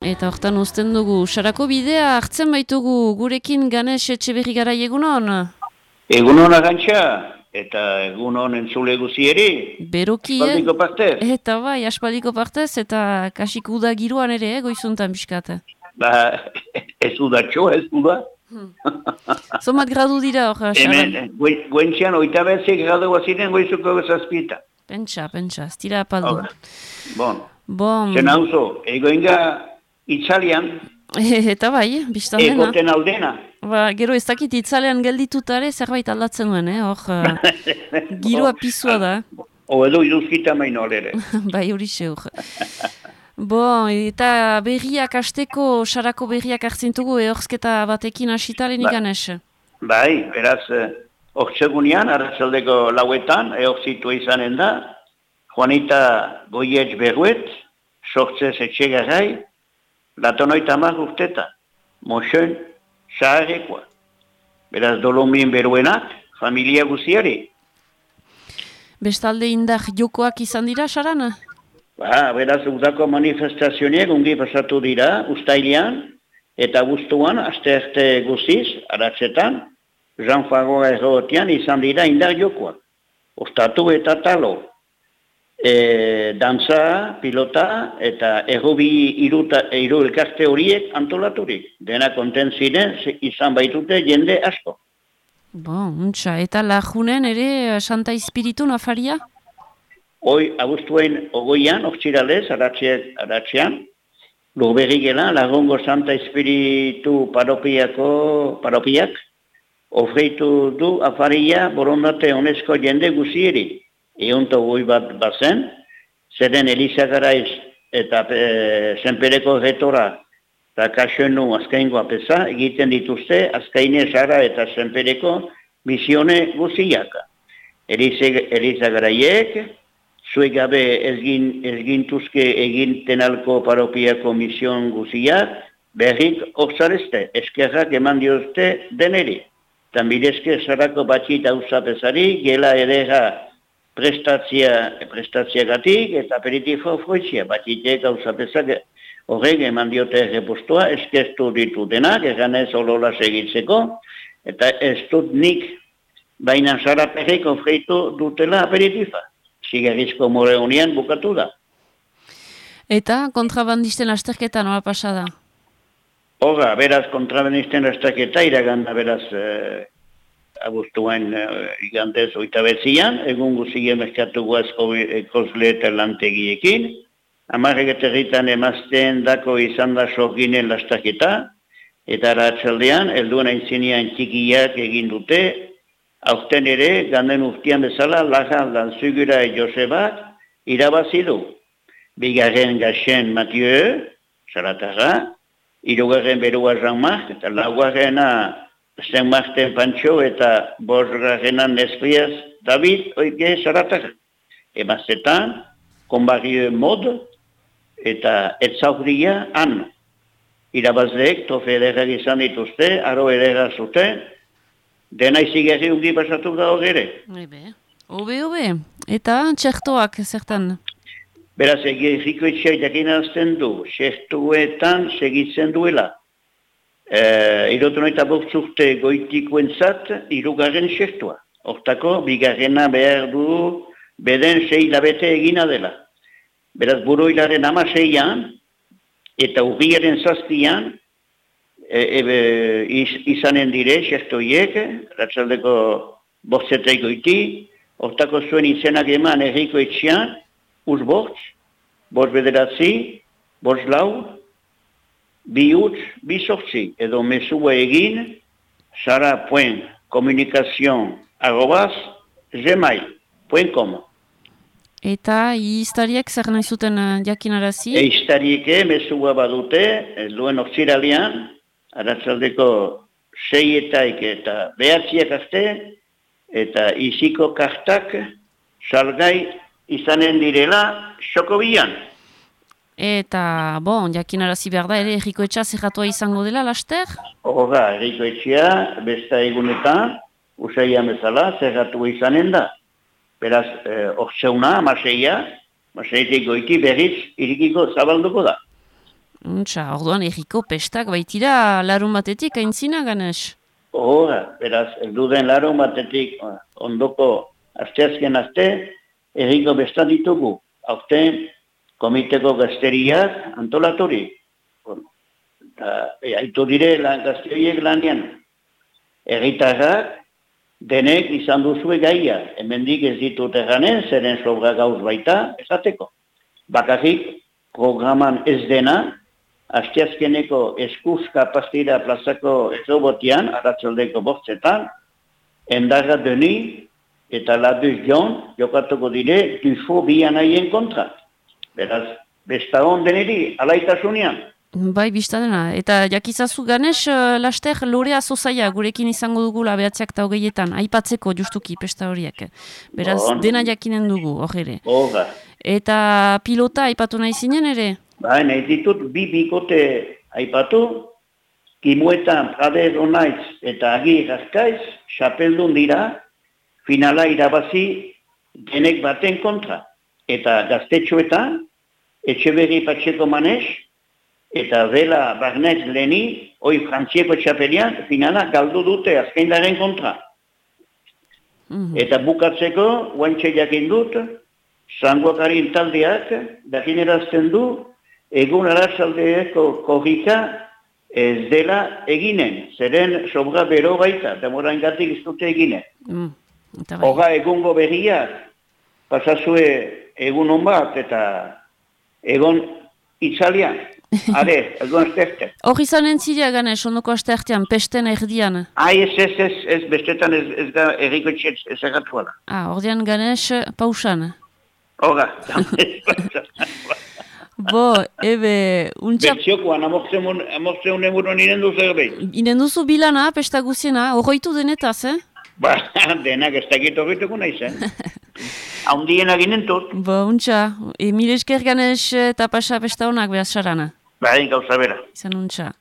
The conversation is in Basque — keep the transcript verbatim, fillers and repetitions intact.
Eta hortan uzten dugu, sarako bidea hartzen baitugu gurekin Ganes Etxeberri Garai egunon? Egunon agantxa, eta egunon entzule guzieri. Beroki, Aspaldiko partez. Eta bai, aspaldiko partez, eta kasik uda giroan ere, eh, goizuntan pixkat. Ba, ez udatxo, ez uda. Hmm. Zomat gradu dira hor, Saran? Hemen, guentxean, oita betzik gradu ziren goizuko zazpita. Pentsa, pentsa, ez dira apaldu. Bon. Bon. Zen hauzo, egoinga itzalian, Eta bai, biztan dena. egoten aldena. Ba, gero ez dakit itzalean gelditutare zerbait aldatzen duen, eh? Hor, uh, giroa pizua da. O edo iruzkita maino alere. Bai, hori xeur. Bon, eta berriak asteko, sarako berriak hartzintugu, ehorzketa batekin asitalen Ba. Ganes. Bai, beraz, ortsegunean, arratzaldeko lauetan, eorzitu izanen da, Juanita Goietz Berruet, sortzez etxegarrai, latonoita hamar urteta, moxen, saharekoa. Beraz, dolomin beruenak, familia guziari. Bestalde indar jokoak izan dira, Sarana? Ba, beraz, udako manifestazionek ungi pasatu dira, ustailean, eta guztuan, aste arte guziz, aratzetan, Jean Fagoa errotian izan dira indar jokoak. Ostatu eta talo. E, dantza, pilota eta errobi iruta, iru elkarte horiek antolaturik. Dena konten ziren izan baitute jende asko. Bon, untxa, eta lajunen ere Santa Espiritu nafaria? Hoi, abuztuen ogoian, oktziralez, aratzean, lurberri gela, lagongo Santa Espiritu paropiako, paropiak, ofreitu du afaria borondate honezko jende guzieri. Eunto goi bat bazen, zeren Elisa Garaiz eta e, Senpereko retora eta Kaxenu azkaingoa peza, egiten dituzte azkaine Sara eta Senpereko misione guziak. Elisa Garaiek, zuek gabe ezgin, ezgintuzke egintenalko paropiako mision guziak, berrik orzarezte, eskerrak eman diozte deneri. Tambidezke Sarako batxit hausapezari, gela edera prestatzia, prestatziagatik eta aperitifo froitzia. Batxitek hausapezak horrek eman diote repostoa, eskertu ditu denak, eganez olola segitzeko, eta ez dut nik baina Saraperrek ofreitu dutela aperitifa. Zigarrizko moreunian bukatu da. Eta kontrabandisten lasterketa nola pasada? Horra, beraz kontrabandisten lasterketa iraganda beraz eh, abuztuan uh, igandez oita betzian, egun guzien merkatu guazko ekosle eta lantegiekin, amarregeterritan emazten dako izan da soginen lastaketa, eta ratzaldean, elduen aintzinean txikiak egin dute, aurten ere, ganden urtean bezala, laja dantzugura Josebak irabazi du. Bigarren Gaxen Mathieu, Zaratarra, hirugarren Berua Jean-Marc, eta laugarrena Zen Marten Pantxo eta bosgarrenan Nespriaz David oike Zaratarra. Emazetan, konbarrio mod eta etzaurria han. Irabazdeek tofe ederrak izan dituzte, aro ederra zuten, dena izigarri ungi pasatu da hogere. Ebe, obe, obe. Eta txertoak zertan? Beraz, egirriko etxeak jakin azten du, txertuetan segitzen duela. Uh, Irotu noita bortzurte goitikoentzat irugarren txertua. Hortako, bigarrena behar du beden sei labete egina dela. Beraz, buruilaren amaseian eta urriaren zazpian e, e, iz, izanen dire txertoiek, ratzaldeko bortzetei goiti, hortako zuen izenak eman erriko etxean, uz bortz, bortz bederatzi, bortz lau, bi utz, bi sortzi, edo mesua egin, sara.komunikazion arrobaz, gmail punto com. Eta iztariek zer nahi zuten uh, jakinarazi? E iztarieke mesua badute, duen orziralian, aratzaldeko seietaik eta behatziak arte, eta iziko kartak salgai izanen direla xokobian. Eta, bon, jakinarazi behar da, ere erriko etxea zerratua izango dela, laster? Horra, erriko etxea, besta egunetan, usaian bezala, zerratua izanen da. Beraz, eh, ortseuna, amaseia, Masaitik goiti berriz irikiko zabalduko da. Untxa, orduan erriko pestak baitira larun batetik aintzina Ganes? Hora, beraz, ez duden larun batetik ondoko asteazken aste, erriko besta ditugu. Aurten, komiteko gazteriak antolaturi. Bueno, eta, e, haitu dire lan, gazteriek lanian. Erritarrak, denek izan duzue gaia. Hemendik ez ditut erranen, zeren sobra gauz baita, esateko. Bakarrik, programan ez dena, asteazkeneko eskuzka pastira plazako ezobotian, aratzaldeko bortzetan, endarra deni eta laduz jon jokatuko dire dufo bian haien kontra. Beraz, besta hon deneri, alaitasunean. Bai, biztadena. Eta jakizazu Ganes, laster Lorea Zozaia gurekin izango dugula behatziak eta hogeietan, aipatzeko justuki pesta horiek. Beraz, bon. Dena jakinen dugu, hor ere. Horra. Eta pilota aipatu nahi zinen ere? Ba, nahi ditut bi bikote aipatu, Kimuetan Prader Onaiz eta Agir Azkaiz, xapeldun dira, finala irabazi denek baten kontra. Eta gaztetxoetan, Etxeberri Patxeko Manes, eta Vela Barnez Leni, hoi frantzieko txapelian, finala galdu dute azkaindaren kontra. Mm-hmm. Eta bukatzeko, guantxe jakin dut, Zangokarin taldeak, dakinerazten du, egun arratzaldeeko korrika ez dela eginen, zeren sobra bero baita, demoran gatik ez dute eginen. Mm, Hoga egungo berriak, pasazue egun hon bat, eta egon itzalian, are, egun asteartean. Hor izan entzidea Ganes, ondoko asteartean, pesten erdian? Ai, ez, ez, ez, ez, bestetan ez, ez da erriko txetz, ez agatuala. Ah, ordean Ganes, pausan? Hoga, Bo, ebe, untxa... Bertxokoan, amortze honen buruan inen du zerbait. Inen duzu bilana, pesta guziena, horroitu denetaz, eh? Ba, denak ez dakit horretuko nahiz, eh? Haundien aginen tot. Bo, untxa, e, mile esker Ganes eta pasa pesta honak behaz sarana. Ba, gauza bera. Izan untxa.